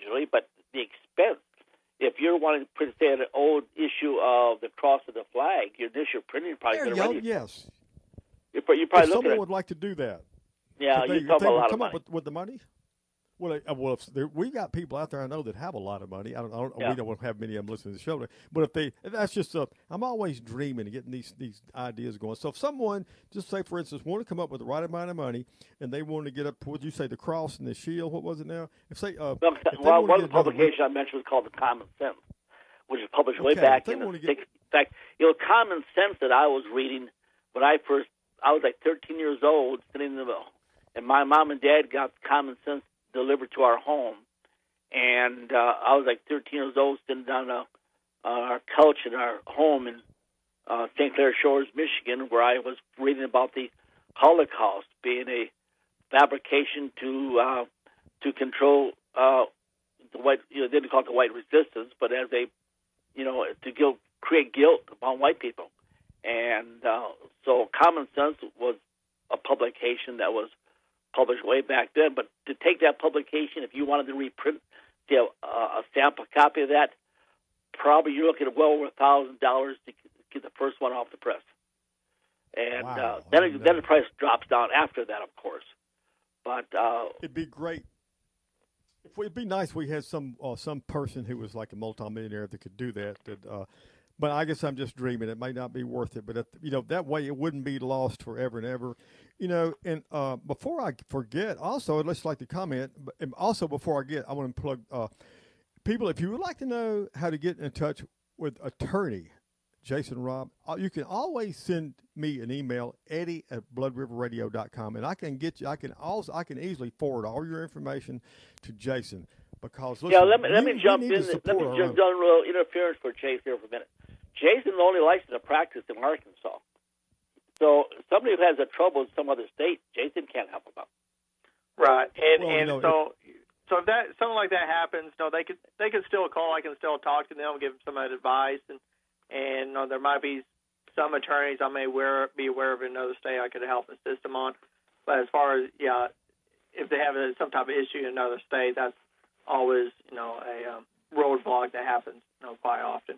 S16: necessarily, but the expense. If you're wanting to print, say, an old issue of the cross of the flag, your initial printing probably
S3: There
S16: going
S3: you
S16: to
S3: go. Yes.
S16: You're, you're probably
S3: if
S16: looking
S3: someone
S16: at,
S3: would like to do that.
S16: Yeah,
S3: if they,
S16: you talk
S3: if they
S16: about a
S3: would
S16: lot of
S3: come
S16: money.
S3: up with, with the money. Well, uh, well, if there, we got people out there I know that have a lot of money. I don't. I don't
S16: Yeah.
S3: We don't have many of them listening to the show, but if they, that's just. Uh, I'm always dreaming and getting these these ideas going. So if someone, just say for instance, want to come up with the right amount of money, and they want to get up, would you say the cross and the shield? What was it now? If say, uh,
S16: well,
S3: if they
S16: well,
S3: want
S16: one
S3: to
S16: of
S3: get
S16: the
S3: another
S16: publications I mentioned was called The Common Sense, which is published way
S3: Okay,
S16: back
S3: if they
S16: in the
S3: wanna get-
S16: sixties. In fact, you know, Common Sense that I was reading when I first, I was like thirteen years old, sitting in the middle, and my mom and dad got Common Sense delivered to our home, and uh, I was like thirteen years old, sitting down uh, on our couch in our home in uh, Saint Clair Shores, Michigan, where I was reading about the Holocaust being a fabrication to uh, to control uh, the white, you know, they didn't call it the white resistance, but as a, you know, to guilt, create guilt upon white people. And uh, so Common Sense was a publication that was published way back then. But to take that publication, if you wanted to reprint, you know, uh, a sample copy of that, probably you're looking at well over a thousand dollars to get the first one off the press. And
S3: Wow.
S16: uh, then it, then the price drops down after that, of course. But uh,
S3: it'd be great. If we, it'd be nice if we had some uh, some person who was like a multimillionaire that could do that. That, uh, but I guess I'm just dreaming. It may not be worth it, but at, you know that way it wouldn't be lost forever and ever. You know, and uh, before I forget, also I'd just like to comment. but- And also before I get, I want to plug uh, people. If you would like to know how to get in touch with attorney Jason Robb, uh, you can always send me an email, Eddie at blood river radio dot com, and I can get you. I can also I can easily forward all your information to Jason because listen,
S16: yeah, let me let
S3: we-
S16: me
S3: we
S16: jump
S3: need
S16: in.
S3: to
S16: Let
S3: support
S16: me
S3: our
S16: jump
S3: own.
S16: done a little interference for Chase here for a minute. Jason's only licensed to practice in Arkansas, so somebody who has a trouble in some other state, Jason can't help them out.
S5: Right, and
S3: Well,
S5: and
S3: no,
S5: so so if that something like that happens, no, they could they could still call. I can still talk to them, give them some advice, and and you know, there might be some attorneys I may aware, be aware of in another state I could help assist them on. But as far as yeah, if they have a, some type of issue in another state, that's always you know a um, roadblock that happens you know quite often.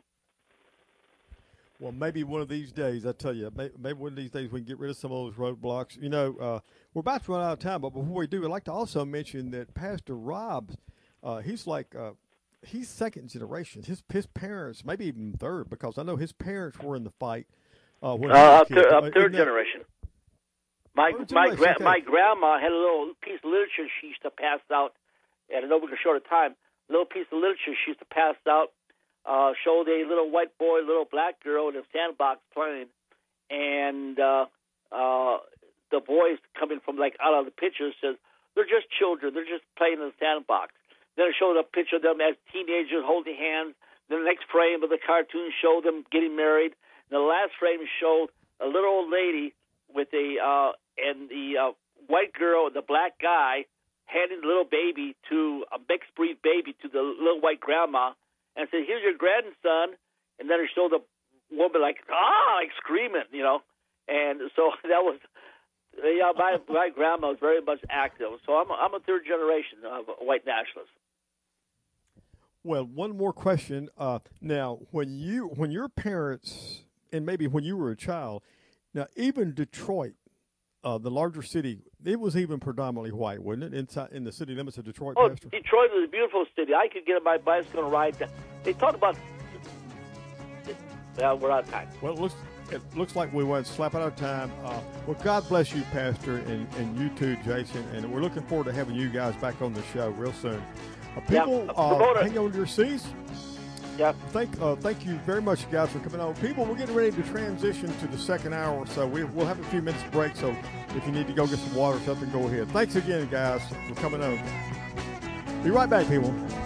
S3: Well, maybe one of these days, I tell you, may- maybe one of these days we can get rid of some of those roadblocks. You know, uh, we're about to run out of time, but before we do, I'd like to also mention that Pastor Robb, uh, he's like, uh, he's second generation. His his parents, maybe even third, because I know his parents were in the fight. Uh, when he
S16: Uh,
S3: was
S16: up
S3: a kid.
S16: thir-
S3: Uh,
S16: up
S3: isn't
S16: third
S3: that-
S16: generation. My
S3: Third
S16: my
S3: generation,
S16: gra-
S3: okay.
S16: my grandma had a little piece of literature she used to pass out, and I know we can short of time. A little piece of literature she used to pass out uh, showed a little white boy, little black girl in a sandbox playing, and uh, uh, the boys coming from like out of the picture says they're just children, they're just playing in the sandbox. Then it showed a picture of them as teenagers holding hands. The next frame of the cartoon showed them getting married. The last frame showed a little old lady with a uh, and the uh, white girl and the black guy handing the little baby to a mixed breed baby to the little white grandma and said, "Here's your grandson." And then it showed the woman like ah, like screaming, you know. And so that was yeah. My my grandma was very much active. So I'm a, I'm a third generation of white nationalist.
S3: Well, one more question. Uh, now, when you when your parents and maybe when you were a child, now even Detroit, uh, the larger city, it was even predominantly white, wasn't it? Inside in the city limits of Detroit,
S16: Oh,
S3: Pastor?
S16: Detroit was a beautiful city. I could get on my bicycle and ride. Down. They talk about. Well, we're out of time.
S3: Well, it looks it looks like we went slap out of time. Uh, well, God bless you, Pastor, and, and you too, Jason. And we're looking forward to having you guys back on the show real soon. Uh, people,
S16: Yeah,
S3: uh,
S16: promote it.
S3: hang on to your seats.
S16: Yeah.
S3: Thank, uh, thank you very much, guys, for coming on. People, we're getting ready to transition to the second hour, so we, we'll have a few minutes break. So if you need to go get some water or something, go ahead. Thanks again, guys, for coming on. Be right back, people.